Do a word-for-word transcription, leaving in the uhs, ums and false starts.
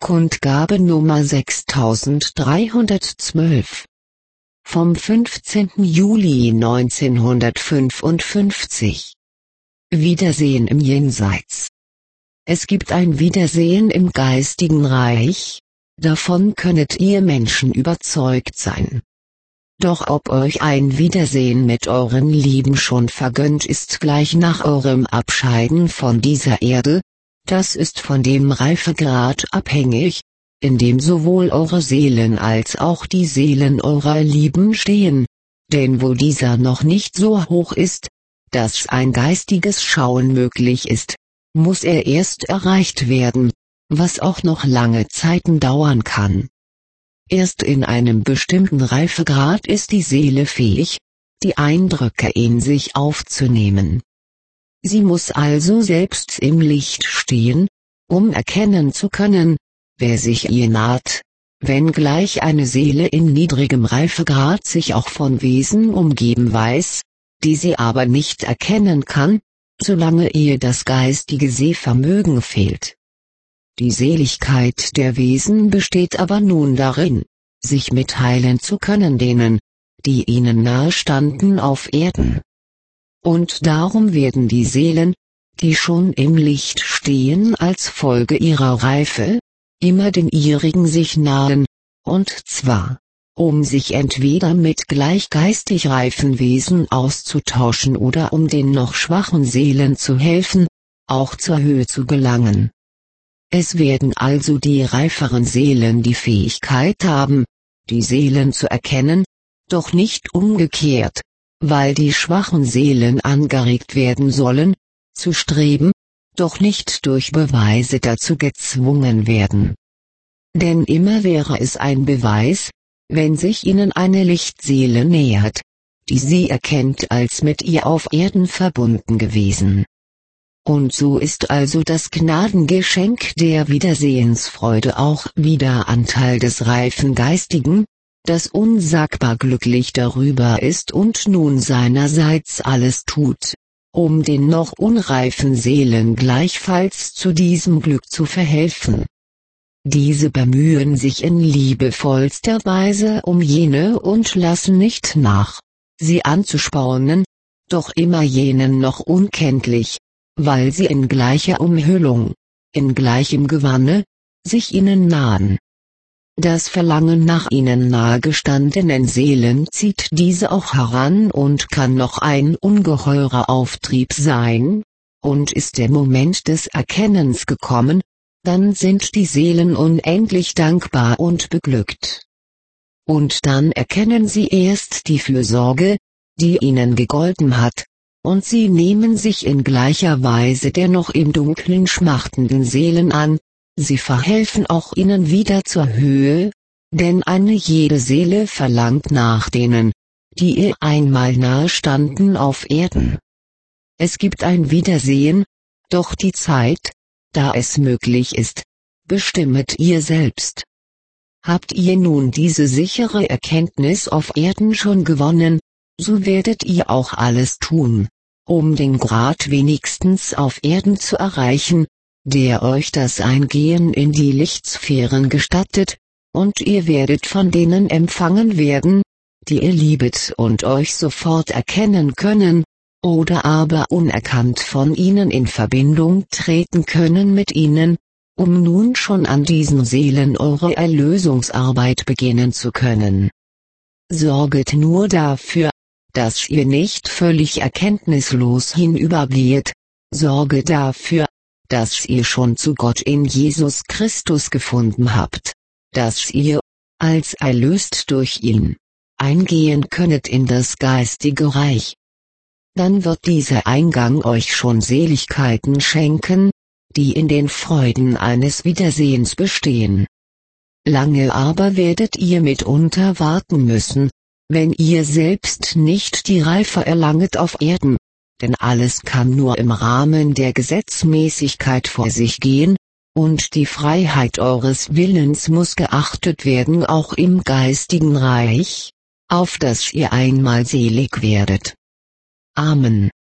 Kundgabe Nummer sechstausenddreihundertzwölf. Vom fünfzehnten Juli neunzehnhundertfünfundfünfzig. Wiedersehen im Jenseits. Es gibt ein Wiedersehen im geistigen Reich, davon könnet ihr Menschen überzeugt sein. Doch ob euch ein Wiedersehen mit euren Lieben schon vergönnt ist gleich nach eurem Abscheiden von dieser Erde, das ist von dem Reifegrad abhängig, in dem sowohl eure Seelen als auch die Seelen eurer Lieben stehen, denn wo dieser noch nicht so hoch ist, dass ein geistiges Schauen möglich ist, muss er erst erreicht werden, was auch noch lange Zeiten dauern kann. Erst in einem bestimmten Reifegrad ist die Seele fähig, die Eindrücke in sich aufzunehmen. Sie muss also selbst im Licht stehen, um erkennen zu können, wer sich ihr naht, wenngleich eine Seele in niedrigem Reifegrad sich auch von Wesen umgeben weiß, die sie aber nicht erkennen kann, solange ihr das geistige Sehvermögen fehlt. Die Seligkeit der Wesen besteht aber nun darin, sich mitteilen zu können denen, die ihnen nahe standen auf Erden. Und darum werden die Seelen, die schon im Licht stehen als Folge ihrer Reife, immer den ihrigen sich nahen, und zwar, um sich entweder mit gleichgeistig reifen Wesen auszutauschen oder um den noch schwachen Seelen zu helfen, auch zur Höhe zu gelangen. Es werden also die reiferen Seelen die Fähigkeit haben, die Seelen zu erkennen, doch nicht umgekehrt, weil die schwachen Seelen angeregt werden sollen, zu streben, doch nicht durch Beweise dazu gezwungen werden. Denn immer wäre es ein Beweis, wenn sich ihnen eine Lichtseele nähert, die sie erkennt als mit ihr auf Erden verbunden gewesen. Und so ist also das Gnadengeschenk der Wiedersehensfreude auch wieder Anteil des reifen Geistigen, das unsagbar glücklich darüber ist und nun seinerseits alles tut, um den noch unreifen Seelen gleichfalls zu diesem Glück zu verhelfen. Diese bemühen sich in liebevollster Weise um jene und lassen nicht nach, sie anzuspornen, doch immer jenen noch unkenntlich, weil sie in gleicher Umhüllung, in gleichem Gewanne, sich ihnen nahen. Das Verlangen nach ihnen nahegestandenen Seelen zieht diese auch heran und kann noch ein ungeheurer Auftrieb sein, und ist der Moment des Erkennens gekommen, dann sind die Seelen unendlich dankbar und beglückt. Und dann erkennen sie erst die Fürsorge, die ihnen gegolten hat, und sie nehmen sich in gleicher Weise der noch im Dunkeln schmachtenden Seelen an, sie verhelfen auch ihnen wieder zur Höhe, denn eine jede Seele verlangt nach denen, die ihr einmal nahe standen auf Erden. Es gibt ein Wiedersehen, doch die Zeit, da es möglich ist, bestimmet ihr selbst. Habt ihr nun diese sichere Erkenntnis auf Erden schon gewonnen, so werdet ihr auch alles tun, um den Grad wenigstens auf Erden zu erreichen, der euch das Eingehen in die Lichtsphären gestattet, und ihr werdet von denen empfangen werden, die ihr liebet und euch sofort erkennen können, oder aber unerkannt von ihnen in Verbindung treten können mit ihnen, um nun schon an diesen Seelen eure Erlösungsarbeit beginnen zu können. Sorget nur dafür, dass ihr nicht völlig erkenntnislos hinübergeht, sorge dafür, dass ihr schon zu Gott in Jesus Christus gefunden habt, dass ihr, als erlöst durch ihn, eingehen könnet in das geistige Reich. Dann wird dieser Eingang euch schon Seligkeiten schenken, die in den Freuden eines Wiedersehens bestehen. Lange aber werdet ihr mitunter warten müssen, wenn ihr selbst nicht die Reife erlanget auf Erden, denn alles kann nur im Rahmen der Gesetzmäßigkeit vor sich gehen, und die Freiheit eures Willens muss geachtet werden auch im geistigen Reich, auf das ihr einmal selig werdet. Amen.